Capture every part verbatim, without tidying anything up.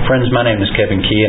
Friends, my name is Kevin Key.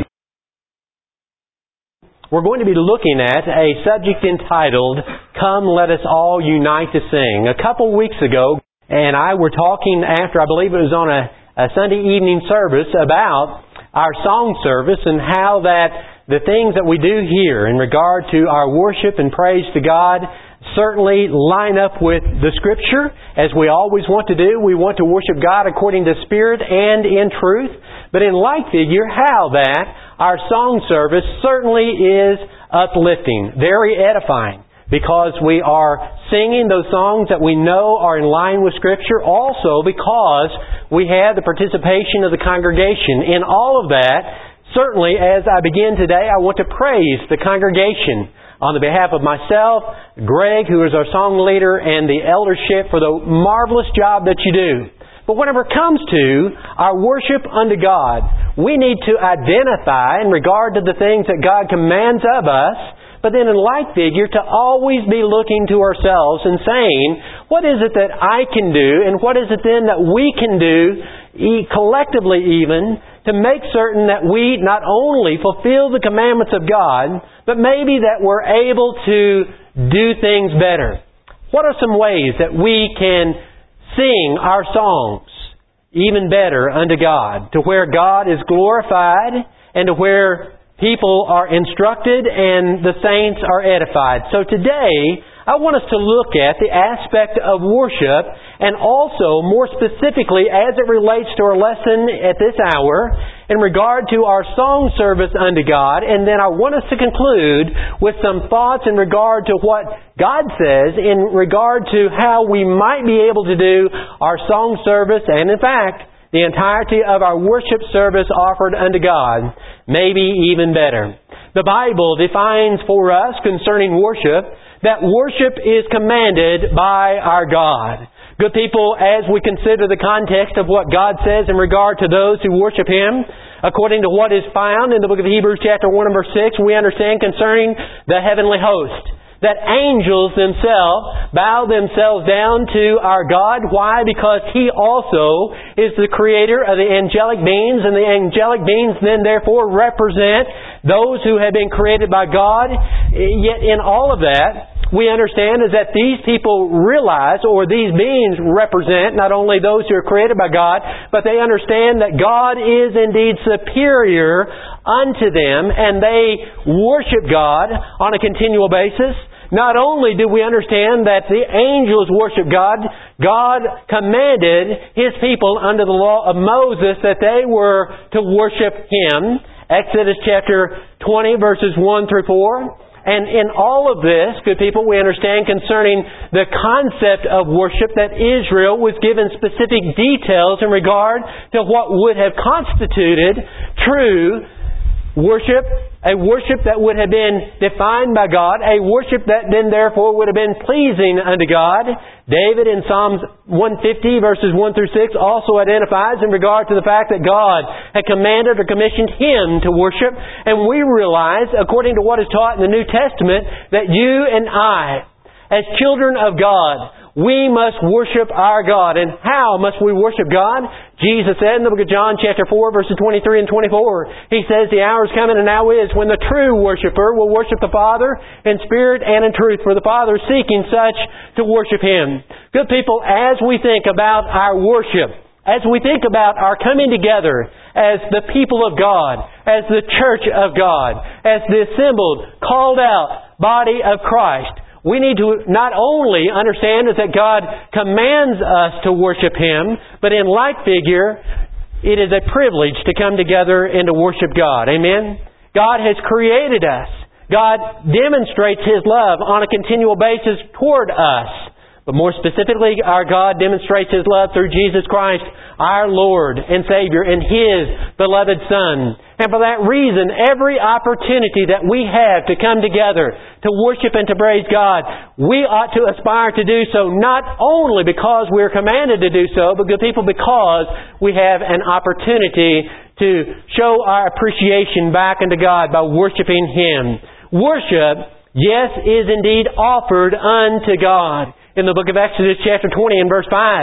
We're going to be looking at a subject entitled, Come Let Us All Unite to Sing. A couple weeks ago, and I were talking after, I believe it was on a, a Sunday evening service, about our song service and how that the things that we do here in regard to our worship and praise to God certainly line up with the Scripture, as we always want to do. We want to worship God according to Spirit and in truth. But in like figure, how that our song service certainly is uplifting, very edifying, because we are singing those songs that we know are in line with Scripture, also because we have the participation of the congregation. In all of that, certainly as I begin today, I want to praise the congregation on the behalf of myself, Greg, who is our song leader, and the eldership for the marvelous job that you do. But whenever it comes to our worship unto God, we need to identify in regard to the things that God commands of us, but then in like figure to always be looking to ourselves and saying, what is it that I can do, and what is it then that we can do, collectively even, to make certain that we not only fulfill the commandments of God, but maybe that we're able to do things better. What are some ways that we can sing our songs even better unto God, to where God is glorified and to where people are instructed and the saints are edified? So today, I want us to look at the aspect of worship, and also more specifically as it relates to our lesson at this hour in regard to our song service unto God. And then I want us to conclude with some thoughts in regard to what God says in regard to how we might be able to do our song service, and in fact, the entirety of our worship service offered unto God, maybe even better. The Bible defines for us concerning worship that worship is commanded by our God. Good people, as we consider the context of what God says in regard to those who worship Him, according to what is found in the book of Hebrews chapter one and verse six, we understand concerning the heavenly host that angels themselves bow themselves down to our God. Why? Because He also is the creator of the angelic beings, and the angelic beings then therefore represent those who have been created by God. Yet in all of that, we understand is that these people realize, or these beings represent, not only those who are created by God, but they understand that God is indeed superior unto them, and they worship God on a continual basis. Not only do we understand that the angels worship God, God commanded His people under the law of Moses that they were to worship Him. Exodus chapter twenty, verses one through four. And in all of this, good people, we understand concerning the concept of worship that Israel was given specific details in regard to what would have constituted true worship, a worship that would have been defined by God, a worship that then therefore would have been pleasing unto God. David in Psalms one fifty verses one through six also identifies in regard to the fact that God had commanded or commissioned him to worship. And we realize, according to what is taught in the New Testament, that you and I, as children of God, we must worship our God. And how must we worship God? Jesus said in the book of John chapter four verses twenty-three and twenty-four, He says, the hour is coming and now is when the true worshiper will worship the Father in spirit and in truth, for the Father is seeking such to worship Him. Good people, as we think about our worship, as we think about our coming together as the people of God, as the church of God, as the assembled, called out body of Christ, we need to not only understand is that God commands us to worship Him, but in like figure, it is a privilege to come together and to worship God. Amen? God has created us. God demonstrates His love on a continual basis toward us. But more specifically, our God demonstrates His love through Jesus Christ, our Lord and Savior, and His beloved Son. And for that reason, every opportunity that we have to come together to worship and to praise God, we ought to aspire to do so, not only because we're commanded to do so, but good people, because we have an opportunity to show our appreciation back unto God by worshiping Him. Worship, yes, is indeed offered unto God. In the book of Exodus chapter twenty and verse five,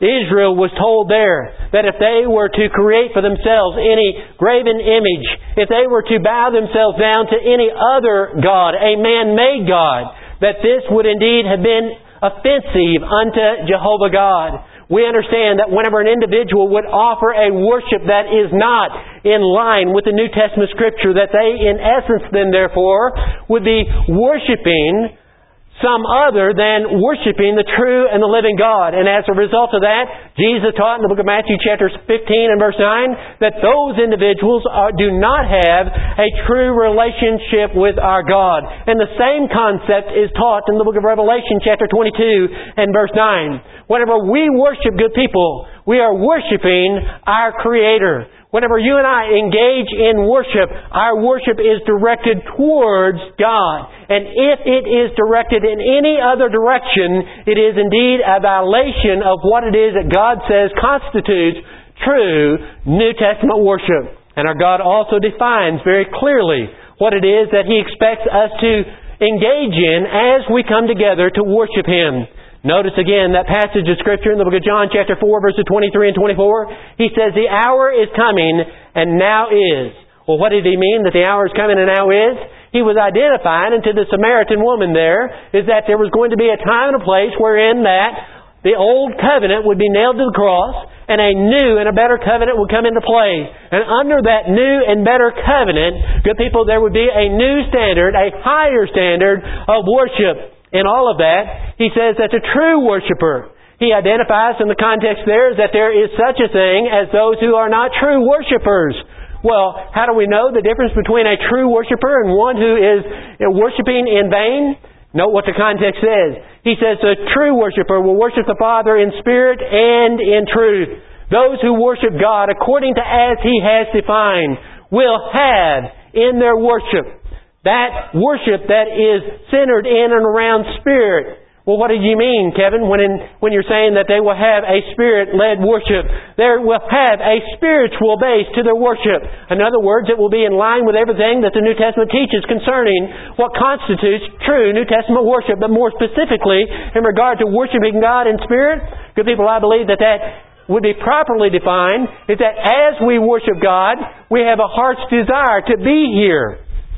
Israel was told there that if they were to create for themselves any graven image, if they were to bow themselves down to any other god, a man-made god, that this would indeed have been offensive unto Jehovah God. We understand that whenever an individual would offer a worship that is not in line with the New Testament Scripture, that they in essence then therefore would be worshiping some other than worshiping the true and the living God. And as a result of that, Jesus taught in the book of Matthew chapter fifteen and verse nine that those individuals are, do not have a true relationship with our God. And the same concept is taught in the book of Revelation chapter twenty-two and verse nine. Whenever we worship good people, we are worshiping our Creator. Whenever you and I engage in worship, our worship is directed towards God. And if it is directed in any other direction, it is indeed a violation of what it is that God says constitutes true New Testament worship. And our God also defines very clearly what it is that He expects us to engage in as we come together to worship Him. Notice again that passage of Scripture in the book of John chapter four verses twenty-three and twenty-four. He says, the hour is coming and now is. Well, what did He mean that the hour is coming and now is? He was identifying unto the Samaritan woman there is that there was going to be a time and a place wherein that the old covenant would be nailed to the cross and a new and a better covenant would come into play. And under that new and better covenant, good people, there would be a new standard, a higher standard of worship. In all of that, He says that the true worshiper, He identifies in the context there is that there is such a thing as those who are not true worshipers. Well, how do we know the difference between a true worshiper and one who is worshiping in vain? Note what the context says. He says the true worshiper will worship the Father in spirit and in truth. Those who worship God according to as He has defined will have in their worship that worship that is centered in and around Spirit. Well, what did you mean, Kevin, when in, when you're saying that they will have a Spirit-led worship? They will have a spiritual base to their worship. In other words, it will be in line with everything that the New Testament teaches concerning what constitutes true New Testament worship. But more specifically, in regard to worshiping God in Spirit, good people, I believe that that would be properly defined is that as we worship God, we have a heart's desire to be here,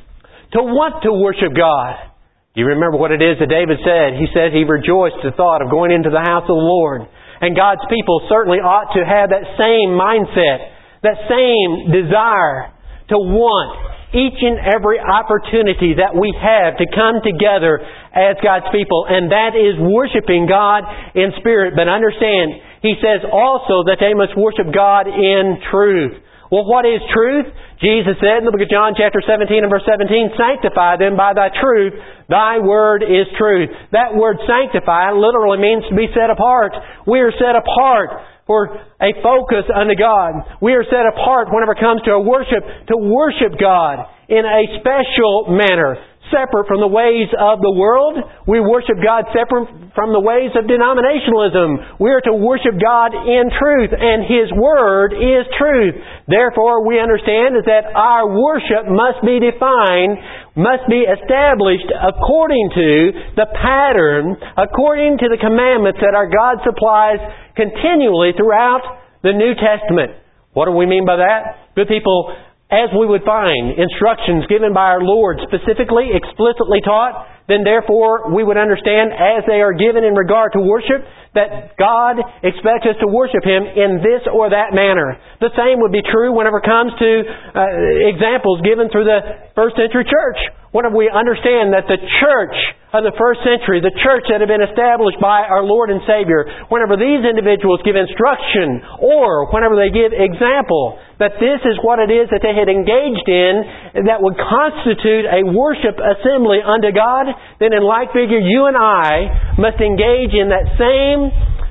to want to worship God. You remember what it is that David said? He said he rejoiced at the thought of going into the house of the Lord. And God's people certainly ought to have that same mindset, that same desire to want each and every opportunity that we have to come together as God's people. And that is worshiping God in spirit. But understand, He says also that they must worship God in truth. Well, what is truth? Jesus said in the book of John chapter seventeen and verse seventeen, sanctify them by Thy truth. Thy word is truth. That word sanctify literally means to be set apart. We are set apart for a focus unto God. We are set apart whenever it comes to our worship, to worship God in a special manner, separate from the ways of the world. We worship God separate from the ways of denominationalism. We are to worship God in truth, and His Word is truth. Therefore, we understand is that our worship must be defined, must be established according to the pattern, according to the commandments that our God supplies continually throughout the New Testament. What do we mean by that? Good people, as we would find instructions given by our Lord specifically, explicitly taught, then therefore we would understand as they are given in regard to worship that God expects us to worship Him in this or that manner. The same would be true whenever it comes to uh, examples given through the first century church. Whenever we understand that the church of the first century, the church that had been established by our Lord and Savior, whenever these individuals give instruction or whenever they give example, that this is what it is that they had engaged in that would constitute a worship assembly unto God, then in like figure you and I must engage in that same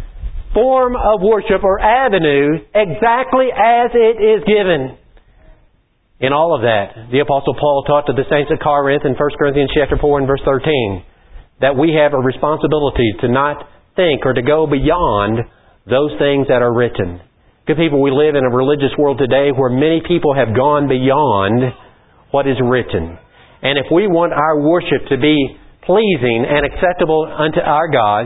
form of worship or avenue exactly as it is given. In all of that, the Apostle Paul taught to the saints at Corinth in First Corinthians chapter four and verse thirteen that we have a responsibility to not think or to go beyond those things that are written. Good people, we live in a religious world today where many people have gone beyond what is written. And if we want our worship to be pleasing and acceptable unto our God,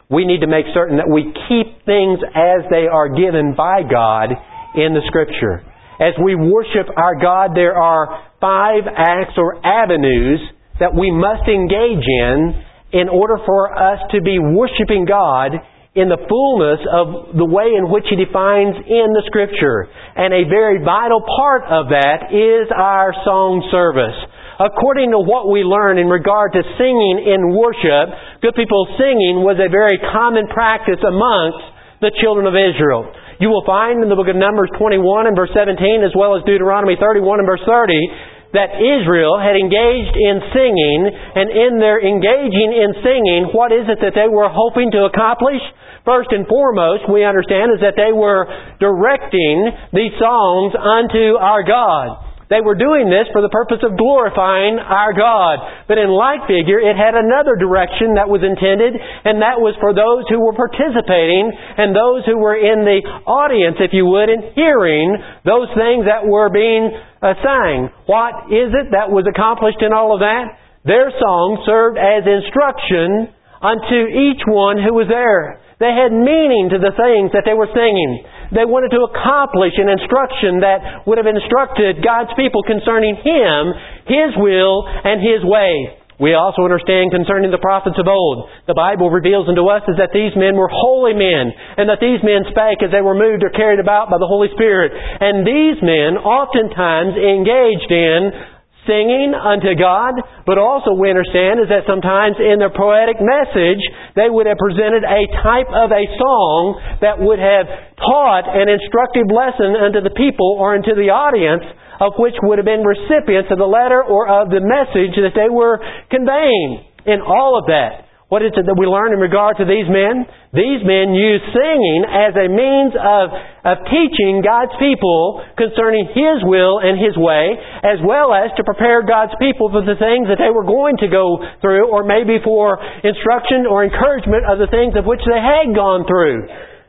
we need to make certain that we keep things as they are given by God in the Scripture. As we worship our God, there are five acts or avenues that we must engage in in order for us to be worshiping God in the fullness of the way in which He defines in the Scripture. And a very vital part of that is our song service. According to what we learn in regard to singing in worship, good people, singing was a very common practice amongst the children of Israel. You will find in the book of Numbers twenty-one and verse seventeen, as well as Deuteronomy thirty-one and verse thirty, that Israel had engaged in singing, and in their engaging in singing, what is it that they were hoping to accomplish? First and foremost, we understand, is that they were directing these songs unto our God. They were doing this for the purpose of glorifying our God. But in like figure, it had another direction that was intended, and that was for those who were participating and those who were in the audience, if you would, and hearing those things that were being uh, sang. What is it that was accomplished in all of that? Their song served as instruction unto each one who was there. They had meaning to the things that they were singing. They wanted to accomplish an instruction that would have instructed God's people concerning Him, His will, and His way. We also understand concerning the prophets of old, the Bible reveals unto us is that these men were holy men, and that these men spake as they were moved or carried about by the Holy Spirit. And these men oftentimes engaged in singing unto God, but also we understand is that sometimes in their poetic message, they would have presented a type of a song that would have taught an instructive lesson unto the people or unto the audience, of which would have been recipients of the letter or of the message that they were conveying. In all of that, what is it that we learn in regard to these men? These men used singing as a means of, of teaching God's people concerning His will and His way, as well as to prepare God's people for the things that they were going to go through, or maybe for instruction or encouragement of the things of which they had gone through.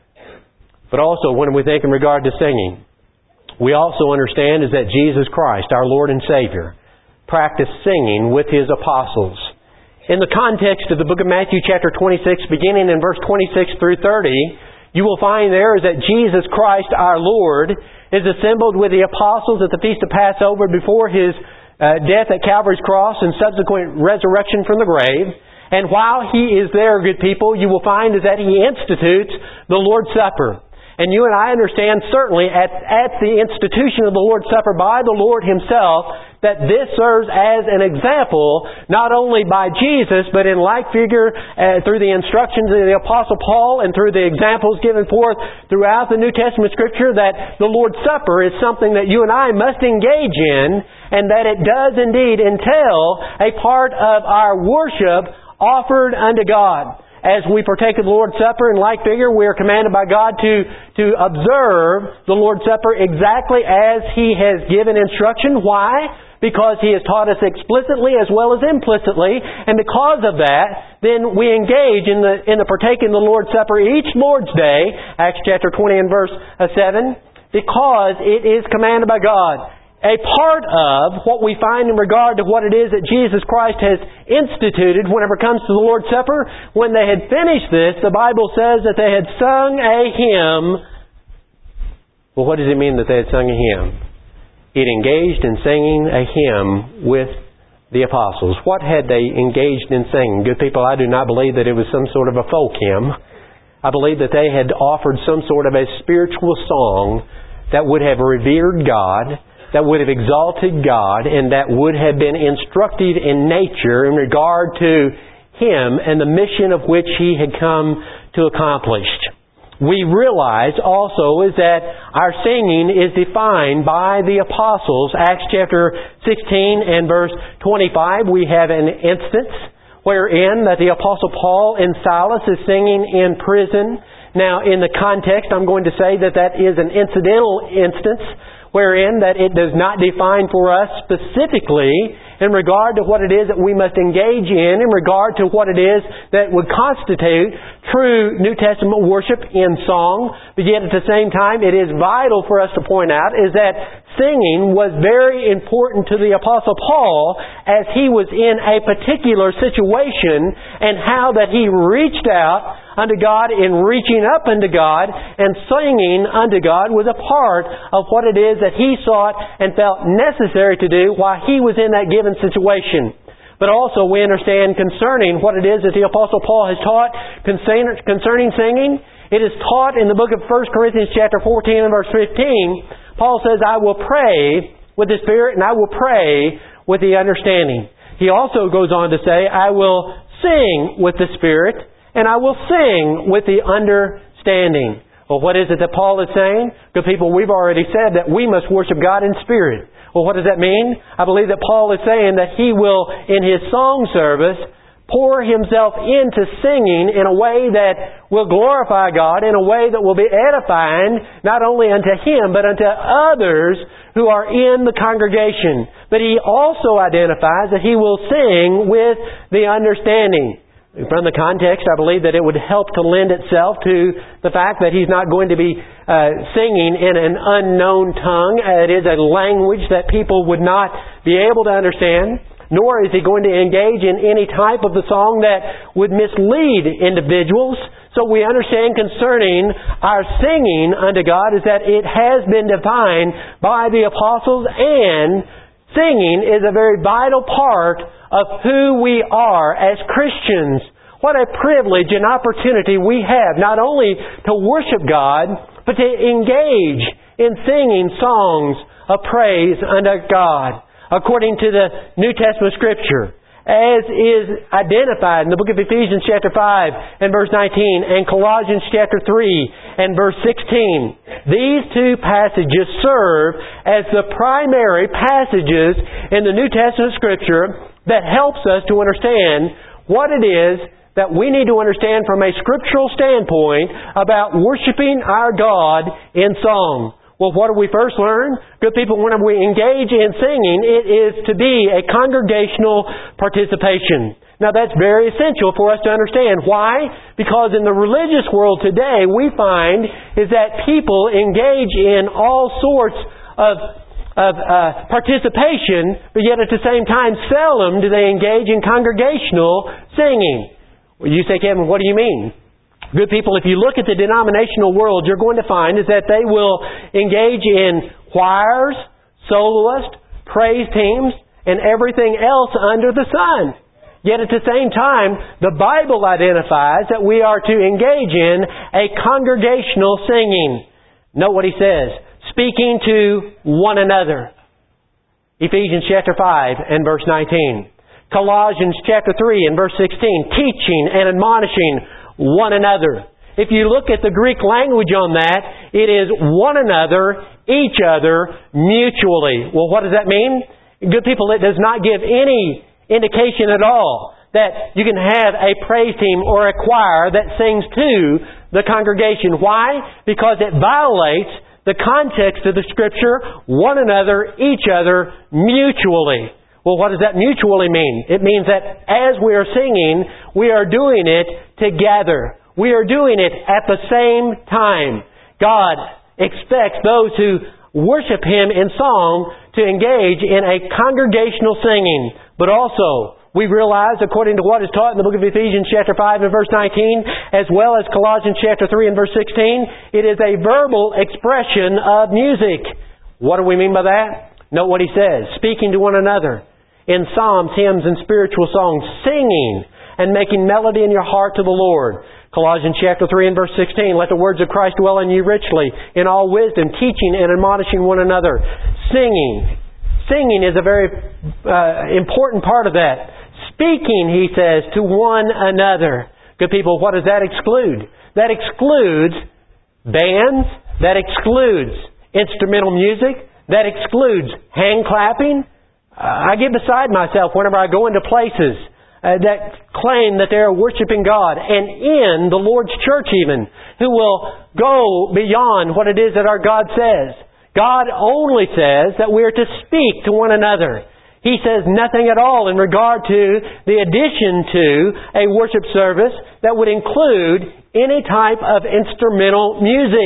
But also, when we think in regard to singing, we also understand is that Jesus Christ, our Lord and Savior, practiced singing with His apostles. In the context of the book of Matthew chapter twenty-six, beginning in verse twenty-six through thirty, you will find there is that Jesus Christ our Lord is assembled with the apostles at the Feast of Passover before His uh, death at Calvary's cross and subsequent resurrection from the grave. And while He is there, good people, you will find is that He institutes the Lord's Supper. And you and I understand certainly at, at the institution of the Lord's Supper by the Lord Himself that this serves as an example not only by Jesus but in like figure uh, through the instructions of the Apostle Paul and through the examples given forth throughout the New Testament Scripture, that the Lord's Supper is something that you and I must engage in, and that it does indeed entail a part of our worship offered unto God. As we partake of the Lord's Supper in like figure, we are commanded by God to, to observe the Lord's Supper exactly as He has given instruction. Why? Because He has taught us explicitly as well as implicitly. And because of that, then we engage in the, in the partaking of the Lord's Supper each Lord's Day, Acts chapter twenty and verse seven, because it is commanded by God. A part of what we find in regard to what it is that Jesus Christ has instituted whenever it comes to the Lord's Supper, when they had finished this, the Bible says that they had sung a hymn. Well, what does it mean that they had sung a hymn? It engaged in singing a hymn with the apostles. What had they engaged in singing? Good people, I do not believe that it was some sort of a folk hymn. I believe that they had offered some sort of a spiritual song that would have revered God, that would have exalted God, and that would have been instructive in nature in regard to Him and the mission of which He had come to accomplish. We realize also is that our singing is defined by the apostles. Acts chapter sixteen and verse twenty-five, we have an instance wherein that the Apostle Paul and Silas is singing in prison. Now, in the context, I'm going to say that that is an incidental instance, wherein that it does not define for us specifically in regard to what it is that we must engage in, in regard to what it is that would constitute true New Testament worship in song. But yet at the same time, it is vital for us to point out is that singing was very important to the Apostle Paul as he was in a particular situation, and how that he reached out unto God, in reaching up unto God, and singing unto God was a part of what it is that he sought and felt necessary to do while he was in that given situation. But also we understand concerning what it is that the Apostle Paul has taught concerning singing. It is taught in the book of First Corinthians chapter fourteen and verse fifteen. Paul says, I will pray with the Spirit and I will pray with the understanding. He also goes on to say, I will sing with the Spirit and I will sing with the understanding. Well, what is it that Paul is saying? Good people, we've already said that we must worship God in spirit. Well, what does that mean? I believe that Paul is saying that he will, in his song service, pour himself into singing in a way that will glorify God, in a way that will be edifying, not only unto him, but unto others who are in the congregation. But he also identifies that he will sing with the understanding. From the context, I believe that it would help to lend itself to the fact that he's not going to be uh, singing in an unknown tongue. It is a language that people would not be able to understand. Nor is he going to engage in any type of the song that would mislead individuals. So we understand concerning our singing unto God is that it has been defined by the apostles, and singing is a very vital part of who we are as Christians. What a privilege and opportunity we have not only to worship God, but to engage in singing songs of praise unto God, according to the New Testament Scripture, as is identified in the book of Ephesians chapter five and verse nineteen, and Colossians chapter three and verse sixteen. These two passages serve as the primary passages in the New Testament Scripture that helps us to understand what it is that we need to understand from a scriptural standpoint about worshiping our God in song. Well, what do we first learn? Good people, whenever we engage in singing, it is to be a congregational participation. Now, that's very essential for us to understand. Why? Because in the religious world today, we find is that people engage in all sorts of, of uh, participation, but yet at the same time, seldom do they engage in congregational singing. Well, you say, Kevin, what do you mean? Good people, if you look at the denominational world, you're going to find is that they will engage in choirs, soloists, praise teams, and everything else under the sun. Yet at the same time, the Bible identifies that we are to engage in a congregational singing. Note what he says, speaking to one another. Ephesians chapter five and verse nineteen. Colossians chapter three and verse sixteen, teaching and admonishing one another. If you look at the Greek language on that, it is one another, each other, mutually. Well, what does that mean? Good people, it does not give any indication at all that you can have a praise team or a choir that sings to the congregation. Why? Because it violates the context of the Scripture, one another, each other, mutually. Well, what does that mutually mean? It means that as we are singing, we are doing it together. We are doing it at the same time. God expects those who worship Him in song to engage in a congregational singing. But also, we realize, according to what is taught in the book of Ephesians chapter five and verse nineteen, as well as Colossians chapter three and verse sixteen, it is a verbal expression of music. What do we mean by that? Note what he says, speaking to one another in psalms, hymns, and spiritual songs, singing and making melody in your heart to the Lord. Colossians chapter three and verse sixteen, let the words of Christ dwell in you richly, in all wisdom, teaching and admonishing one another. Singing. Singing is a very uh, important part of that. Speaking, he says, to one another. Good people, what does that exclude? That excludes bands. That excludes instrumental music. That excludes hand clapping. Uh, I get beside myself whenever I go into places uh, that claim that they are worshiping God, and in the Lord's church even, who will go beyond what it is that our God says. God only says that we are to speak to one another. He says nothing at all in regard to the addition to a worship service that would include any type of instrumental music.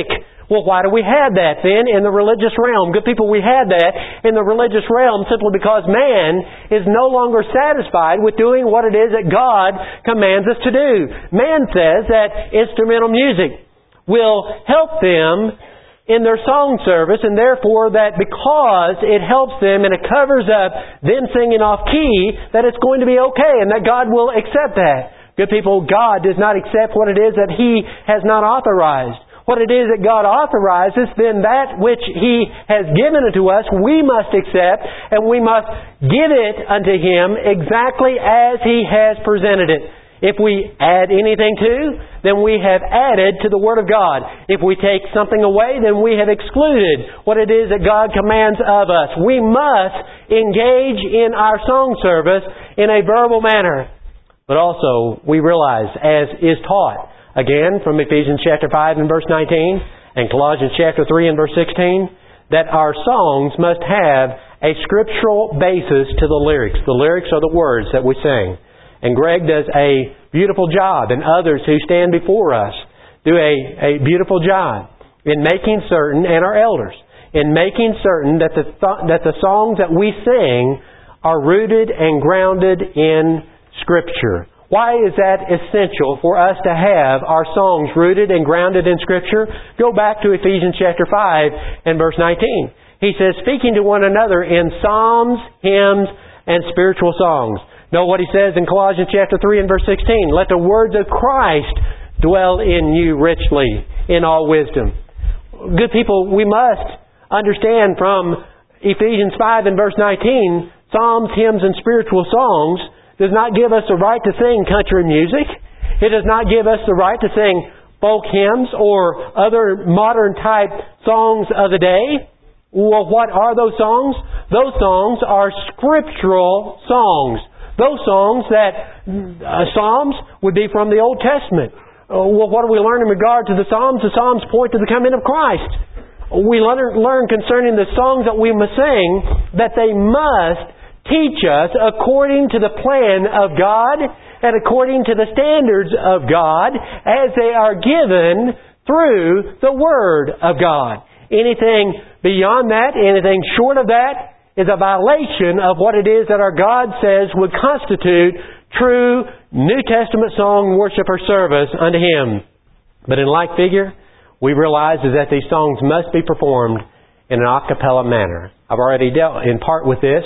Well, why do we have that then in the religious realm? Good people, we had that in the religious realm simply because man is no longer satisfied with doing what it is that God commands us to do. Man says that instrumental music will help them in their song service, and therefore that because it helps them and it covers up them singing off key, that it's going to be okay and that God will accept that. Good people, God does not accept what it is that He has not authorized. What it is that God authorizes, then that which He has given unto us, we must accept, and we must give it unto Him exactly as He has presented it. If we add anything to, then we have added to the Word of God. If we take something away, then we have excluded what it is that God commands of us. We must engage in our song service in a verbal manner. But also, we realize, as is taught, again, from Ephesians chapter five and verse nineteen, and Colossians chapter three and verse sixteen, that our songs must have a scriptural basis to the lyrics. The lyrics are the words that we sing. And Greg does a beautiful job, and others who stand before us do a, a beautiful job in making certain, and our elders, in making certain that the, th- that the songs that we sing are rooted and grounded in Scripture. Why is that essential for us to have our songs rooted and grounded in Scripture? Go back to Ephesians chapter five and verse nineteen. He says, speaking to one another in psalms, hymns, and spiritual songs. Know what he says in Colossians chapter three and verse sixteen. Let the words of Christ dwell in you richly in all wisdom. Good people, we must understand from Ephesians five and verse nineteen, psalms, hymns, and spiritual songs does not give us the right to sing country music. It does not give us the right to sing folk hymns or other modern type songs of the day. Well, what are those songs? Those songs are scriptural songs. Those songs that, uh, Psalms would be from the Old Testament. Uh, well, what do we learn in regard to the Psalms? The Psalms point to the coming of Christ. We learn, learn concerning the songs that we must sing that they must teach us according to the plan of God and according to the standards of God as they are given through the Word of God. Anything beyond that, anything short of that, is a violation of what it is that our God says would constitute true New Testament song worship or service unto Him. But in like figure, we realize is that these songs must be performed in an a cappella manner. I've already dealt in part with this.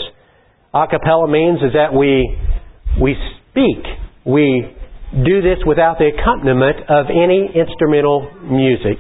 A cappella means is that we we speak. We do this without the accompaniment of any instrumental music.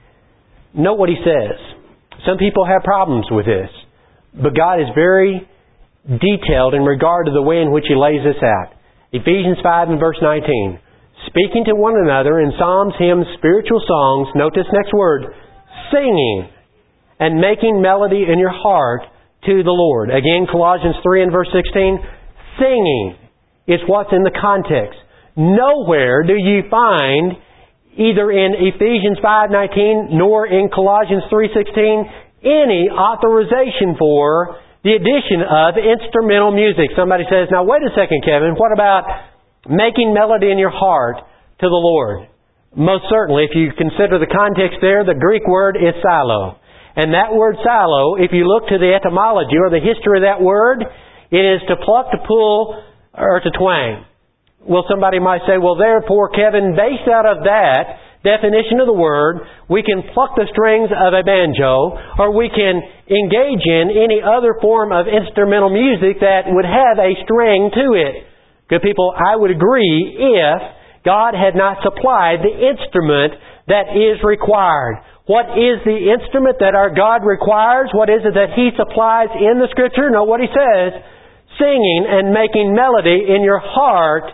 Note what he says. Some people have problems with this. But God is very detailed in regard to the way in which He lays this out. Ephesians five and verse nineteen. Speaking to one another in psalms, hymns, spiritual songs, note this next word, singing and making melody in your heart to the Lord. Again, Colossians three and verse sixteen, singing is what's in the context. Nowhere do you find, either in Ephesians five nineteen nor in Colossians three sixteen, any authorization for the addition of instrumental music. Somebody says, now wait a second, Kevin, what about making melody in your heart to the Lord? Most certainly, if you consider the context there, the Greek word is psallo. And that word psallo, if you look to the etymology or the history of that word, it is to pluck, to pull, or to twang. Well, somebody might say, well, therefore, Kevin, based out of that definition of the word, we can pluck the strings of a banjo, or we can engage in any other form of instrumental music that would have a string to it. Good people, I would agree if God had not supplied the instrument that is required. What is the instrument that our God requires? What is it that He supplies in the Scripture? Know what He says. Singing and making melody in your heart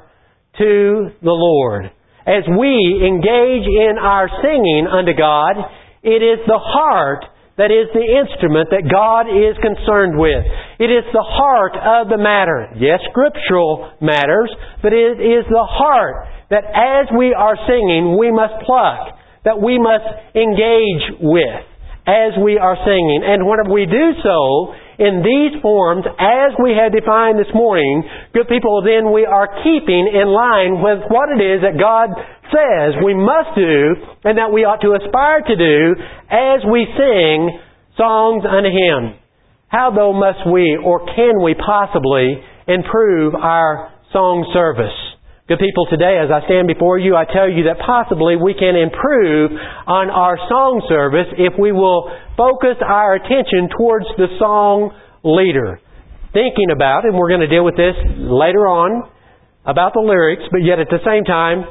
to the Lord. As we engage in our singing unto God, it is the heart that is the instrument that God is concerned with. It is the heart of the matter. Yes, scriptural matters, but it is the heart that as we are singing, we must pluck, that we must engage with. as we are singing. And whenever we do so in these forms, as we have defined this morning, good people, then we are keeping in line with what it is that God says we must do and that we ought to aspire to do as we sing songs unto Him. How, though, must we or can we possibly improve our song service? Good people, today as I stand before you, I tell you that possibly we can improve on our song service if we will focus our attention towards the song leader. Thinking about, and we're going to deal with this later on, about the lyrics, but yet at the same time,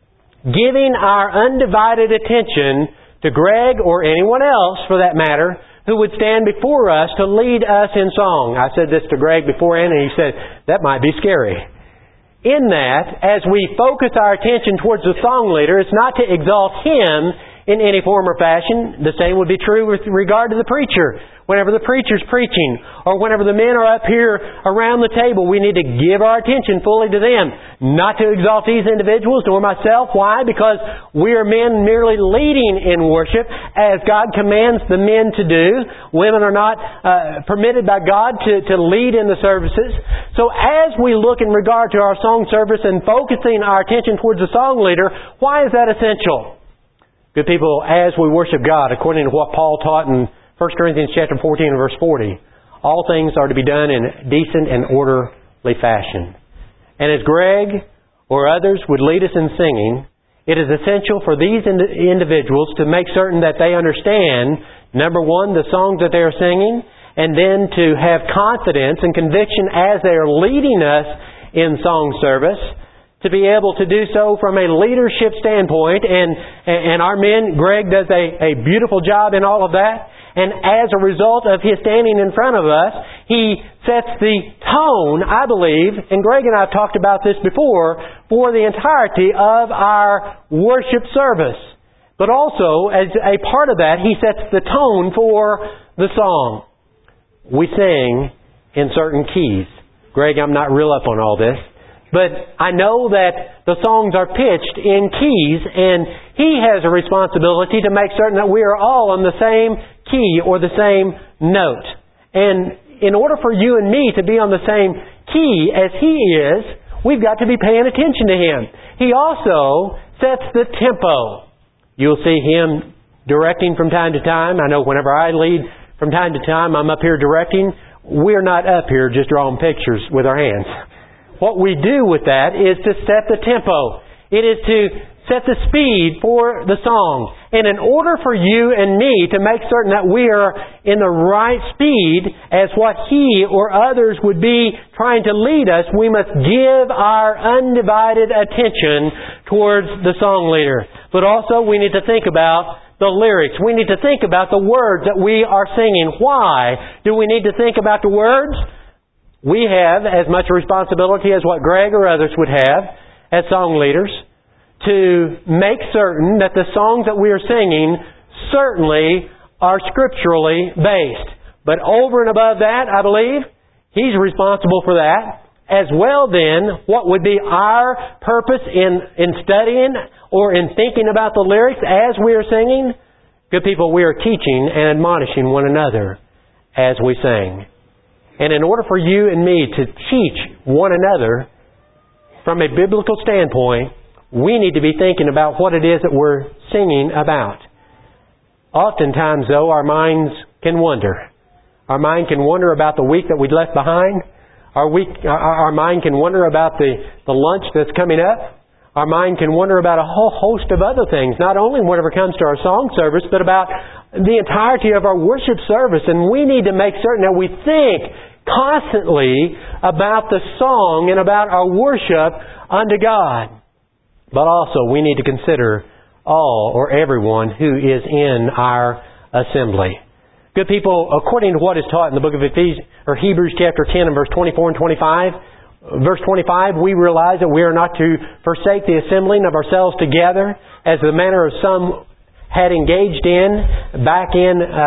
giving our undivided attention to Greg or anyone else, for that matter, who would stand before us to lead us in song. I said this to Greg beforehand, and he said, that might be scary. In that, as we focus our attention towards the song leader, it's not to exalt him in any form or fashion. The same would be true with regard to the preacher. Whenever the preacher's preaching, or whenever the men are up here around the table, we need to give our attention fully to them. Not to exalt these individuals, nor myself. Why? Because we are men merely leading in worship, as God commands the men to do. Women are not uh, permitted by God to, to lead in the services. So as we look in regard to our song service and focusing our attention towards the song leader, why is that essential? Good people, as we worship God, according to what Paul taught in First Corinthians chapter fourteen and verse forty, all things are to be done in decent and orderly fashion. And as Greg or others would lead us in singing, it is essential for these individuals to make certain that they understand, number one, the songs that they are singing, and then to have confidence and conviction as they are leading us in song service, to be able to do so from a leadership standpoint. And, and our men, Greg does a, a beautiful job in all of that. And as a result of his standing in front of us, he sets the tone, I believe, and Greg and I have talked about this before, for the entirety of our worship service. But also, as a part of that, he sets the tone for the song. We sing in certain keys. Greg, I'm not real up on all this. But I know that the songs are pitched in keys, and he has a responsibility to make certain that we are all on the same key or the same note. And in order for you and me to be on the same key as he is, we've got to be paying attention to him. He also sets the tempo. You'll see him directing from time to time. I know whenever I lead from time to time, I'm up here directing. We're not up here just drawing pictures with our hands. What we do with that is to set the tempo. It is to set the speed for the song. And in order for you and me to make certain that we are in the right speed as what he or others would be trying to lead us, we must give our undivided attention towards the song leader. But also we need to think about the lyrics. We need to think about the words that we are singing. Why do we need to think about the words? We have as much responsibility as what Greg or others would have as song leaders to make certain that the songs that we are singing certainly are scripturally based. But over and above that, I believe, he's responsible for that. As well then, what would be our purpose in, in studying or in thinking about the lyrics as we are singing? Good people, we are teaching and admonishing one another as we sing. And in order for you and me to teach one another from a biblical standpoint, we need to be thinking about what it is that we're singing about. Oftentimes, though, our minds can wander. Our mind can wonder about the week that we left behind. Our, week, our, our mind can wonder about the, the lunch that's coming up. Our mind can wonder about a whole host of other things, not only whenever it comes to our song service, but about the entirety of our worship service. And we need to make certain that we think constantly about the song and about our worship unto God. But also we need to consider all or everyone who is in our assembly. Good people, according to what is taught in the book of Ephesians, or Hebrews chapter ten and verse twenty-four and twenty-five, verse twenty-five, we realize that we are not to forsake the assembling of ourselves together, as the manner of some had engaged in back in uh,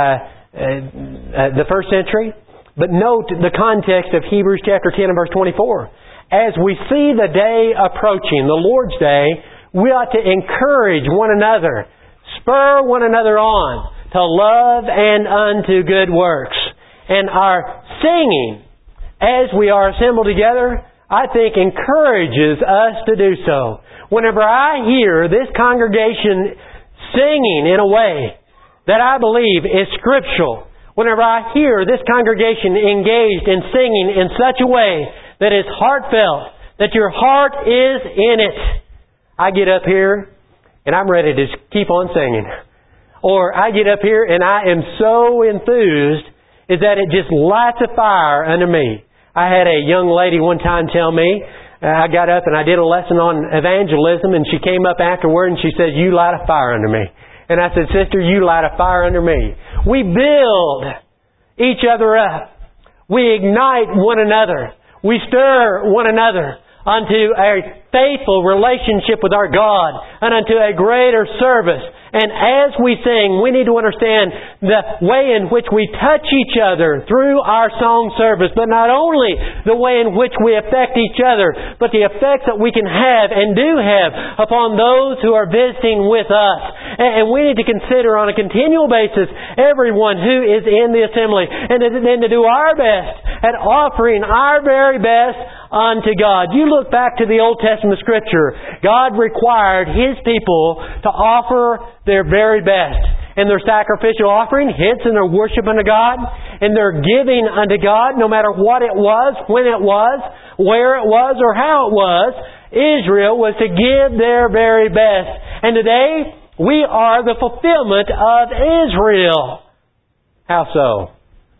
uh, the first century. But note the context of Hebrews chapter ten and verse twenty-four. As we see the day approaching, the Lord's Day, we ought to encourage one another, spur one another on to love and unto good works. And our singing, as we are assembled together, I think encourages us to do so. Whenever I hear this congregation singing in a way that I believe is scriptural, whenever I hear this congregation engaged in singing in such a way that is heartfelt, that your heart is in it, I get up here and I'm ready to keep on singing. Or I get up here and I am so enthused is that it just lights a fire under me. I had a young lady one time tell me, I got up and I did a lesson on evangelism, and she came up afterward and she said, "You light a fire under me." And I said, "Sister, you light a fire under me." We build each other up. We ignite one another. We stir one another unto a faithful relationship with our God and unto a greater service. And as we sing, we need to understand the way in which we touch each other through our song service, but not only the way in which we affect each other, but the effects that we can have and do have upon those who are visiting with us. And we need to consider on a continual basis everyone who is in the assembly, and then to do our best at offering our very best unto God. You look back to the Old Testament Scripture. God required His people to offer their very best in their sacrificial offering, hence in their worship unto God, in their giving unto God, no matter what it was, when it was, where it was, or how it was. Israel was to give their very best. And today, we are the fulfillment of Israel. How so?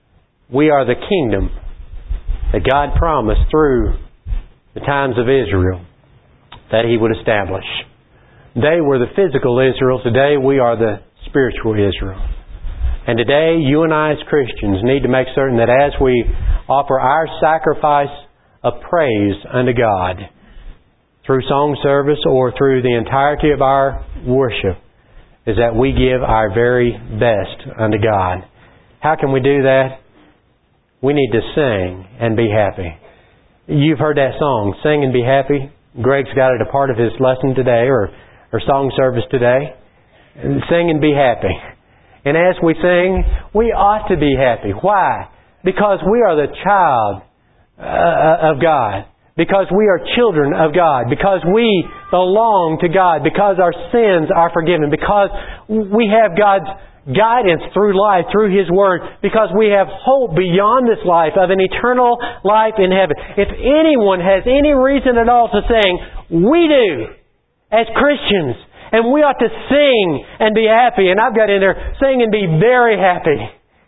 We are the kingdom that God promised through the times of Israel that He would establish. They were the physical Israel. Today we are the spiritual Israel. And today you and I as Christians need to make certain that as we offer our sacrifice of praise unto God through song service or through the entirety of our worship, is that we give our very best unto God. How can we do that? We need to sing and be happy. You've heard that song, Sing and Be Happy. Greg's got it a part of his lesson today, or, or song service today. Sing and be happy. And as we sing, we ought to be happy. Why? Because we are the child uh, of God. Because we are children of God. Because we belong to God. Because our sins are forgiven. Because we have God's guidance through life, through His Word, because we have hope beyond this life of an eternal life in heaven. If anyone has any reason at all to sing, we do, as Christians. And we ought to sing and be happy. And I've got in there, sing and be very happy.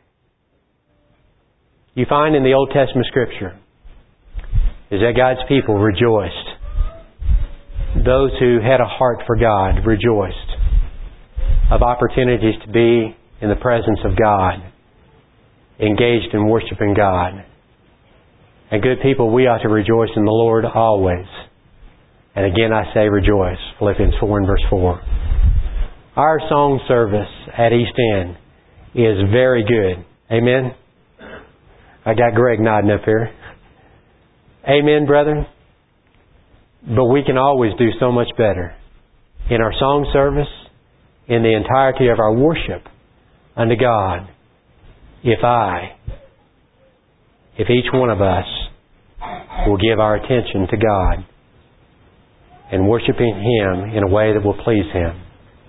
You find in the Old Testament Scripture is that God's people rejoiced. Those who had a heart for God rejoiced of opportunities to be in the presence of God, engaged in worshiping God. And good people, we ought to rejoice in the Lord always. And again I say rejoice. Philippians four and verse four. Our song service at East End is very good. Amen? I got Greg nodding up here. Amen, brethren? But we can always do so much better in our song service, in the entirety of our worship unto God, if I, if each one of us will give our attention to God and worshiping Him in a way that will please Him.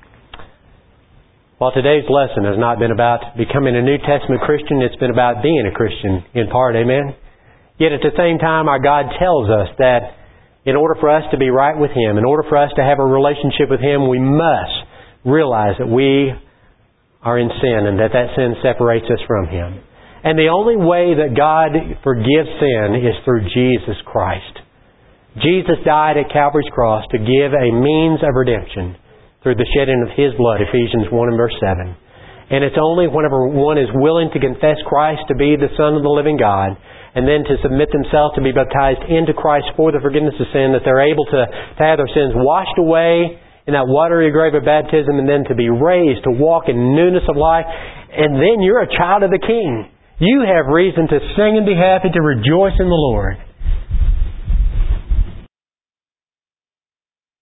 While today's lesson has not been about becoming a New Testament Christian, it's been about being a Christian in part, amen? Yet at the same time, our God tells us that in order for us to be right with Him, in order for us to have a relationship with Him, we must realize that we are in sin and that that sin separates us from Him. And the only way that God forgives sin is through Jesus Christ. Jesus died at Calvary's cross to give a means of redemption through the shedding of His blood, Ephesians one and verse seven. And it's only whenever one is willing to confess Christ to be the Son of the living God, and then to submit themselves to be baptized into Christ for the forgiveness of sin, that they're able to, to have their sins washed away in that watery grave of baptism, and then to be raised to walk in newness of life. And then you're a child of the King. You have reason to sing and be happy, to rejoice in the Lord.